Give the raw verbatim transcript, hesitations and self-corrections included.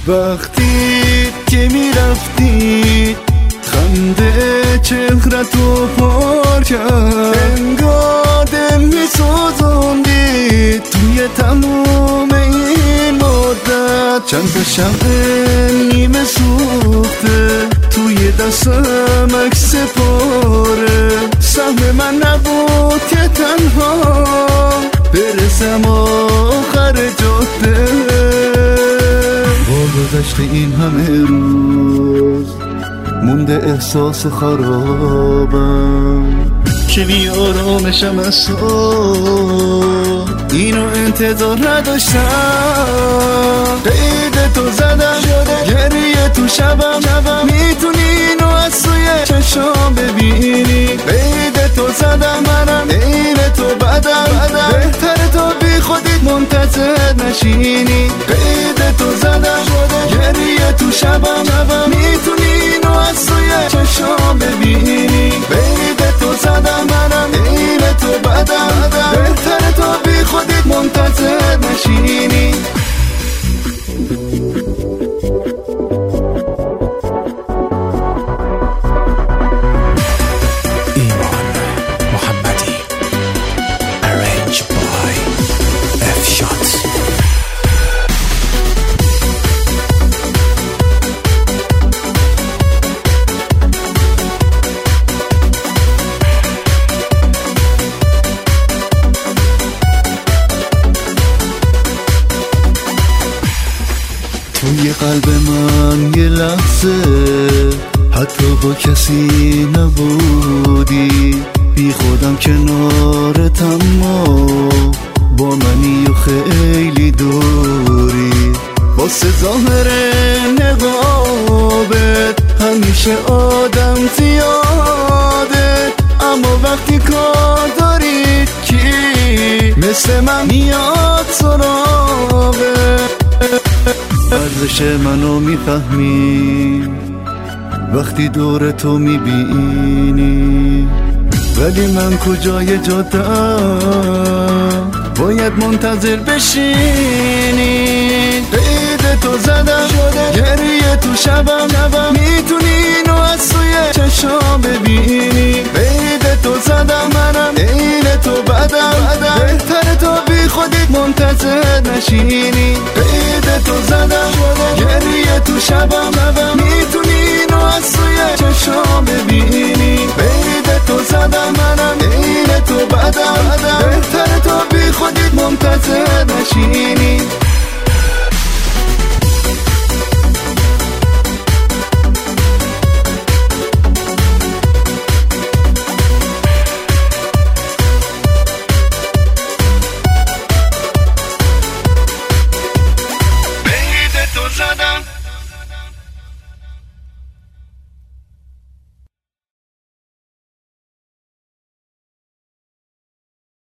وقتی که میرفتی خنده چهرتو پر کرد، انگار دل میسوزوندی توی تموم این مدت. چند تا شمع نیمه سوخته توی دستم عکس پاره، سهم من نبود که تنها برسم آخر جاده. با گذشت این همه روز مونده احساس خرابم که بی آرامشم از تو، اینو انتظار نداشتم. قید تو زدم گریه تو شبم، میتونی اینو از سوی چشام ببینی. قید تو زدم منم عین تو بدم، بهتره تو بی خودت منتظر نشینی. قید تو زدم گریه تو شبم، میتونی اینو از سوی چشام ببینی. قید تو زدم منم عین تو بدم، بهتره تو بی خودت منتظر نشینی. توی قلب من یه لحظه حتی با کسی نبودی، بی خودم کنارت اما با منی و خیلی دوری. واسه ظاهر نقابت همیشه آدم زیاده، اما وقتی کار داری کی مثل من میاد سراغت. ارزش منو میفهمی وقتی دور تو میبینی، ولی من کجای جاده‌ام باید منتظر بشینی. قید تو زدم گریه تو شبم، میتونی اینو از سوی چشام ببینی. قید تو زدم منم عین تو بدم، بهتره تو بی خودت منتظر نشینی. قید تو زدم گریه تو شبم، میتونی اینو از سوی چشام ببینی. قید تو زدم منم عین تو بدم، بهتره تو بی خودت منتظر نشینی.